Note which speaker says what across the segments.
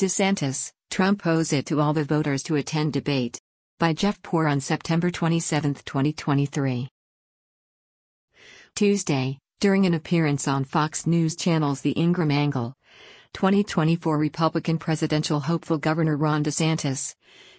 Speaker 1: DeSantis, Trump owes it to all the voters to attend debate. By Jeff Poor on September 27, 2023. Tuesday, during an appearance on Fox News Channel's The Ingraham Angle, 2024 Republican presidential hopeful Governor Ron DeSantis,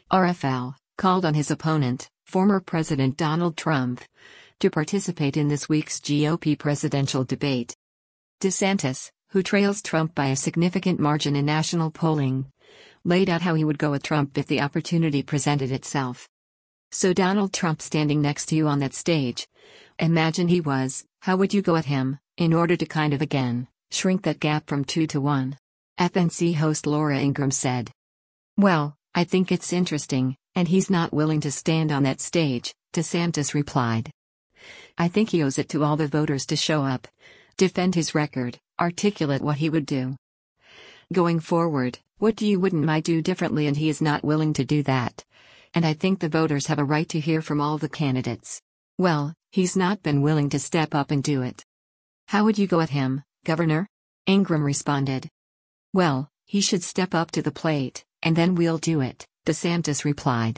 Speaker 1: RFL, called on his opponent, former President Donald Trump, to participate in this week's GOP presidential debate. DeSantis, who trails Trump by a significant margin in national polling, laid out how he would go at Trump if the opportunity presented itself. So Donald Trump standing next to you on that stage. Imagine he was, how would you go at him, in order to kind of again, shrink that gap from 2 to 1? FNC host Laura Ingraham said. Well, I think it's interesting, and he's not willing to stand on that stage, DeSantis replied. I think he owes it to all the voters to show up, defend his record, articulate what he would do. Going forward, what wouldn't I do differently, and he is not willing to do that. And I think the voters have a right to hear from all the candidates. Well, he's not been willing to step up and do it. How would you go at him, Governor? Ingraham responded. Well, he should step up to the plate, and then we'll do it, DeSantis replied.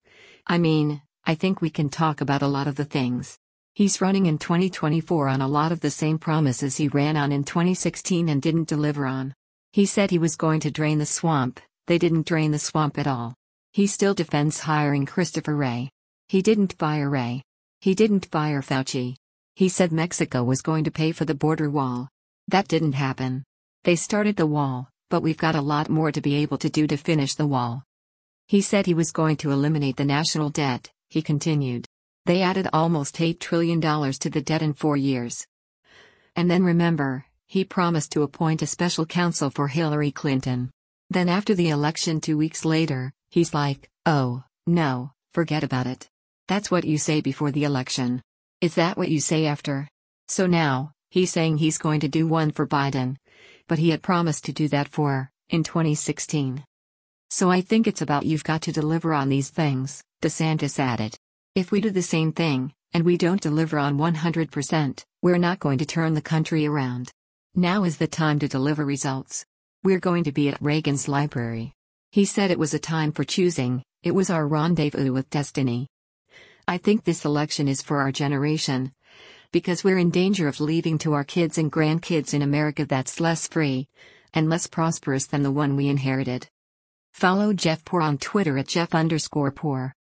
Speaker 1: I mean, I think we can talk about a lot of the things. He's running in 2024 on a lot of the same promises he ran on in 2016 and didn't deliver on. He said he was going to drain the swamp. They didn't drain the swamp at all. He still defends hiring Christopher Wray. He didn't fire Wray. He didn't fire Fauci. He said Mexico was going to pay for the border wall. That didn't happen. They started the wall, but we've got a lot more to be able to do to finish the wall. He said he was going to eliminate the national debt, he continued. They added almost $8 trillion to the debt in 4 years. And then remember, he promised to appoint a special counsel for Hillary Clinton. Then after the election 2 weeks later, he's like, oh, no, forget about it. That's what you say before the election. Is that what you say after? So now, he's saying he's going to do one for Biden. But he had promised to do that in 2016. So I think it's about you've got to deliver on these things, DeSantis added. If we do the same thing, and we don't deliver on 100%, we're not going to turn the country around. Now is the time to deliver results. We're going to be at Reagan's library. He said it was a time for choosing, it was our rendezvous with destiny. I think this election is for our generation. Because we're in danger of leaving to our kids and grandkids in America that's less free and less prosperous than the one we inherited. Follow Jeff Poor on Twitter at Jeff_Poor.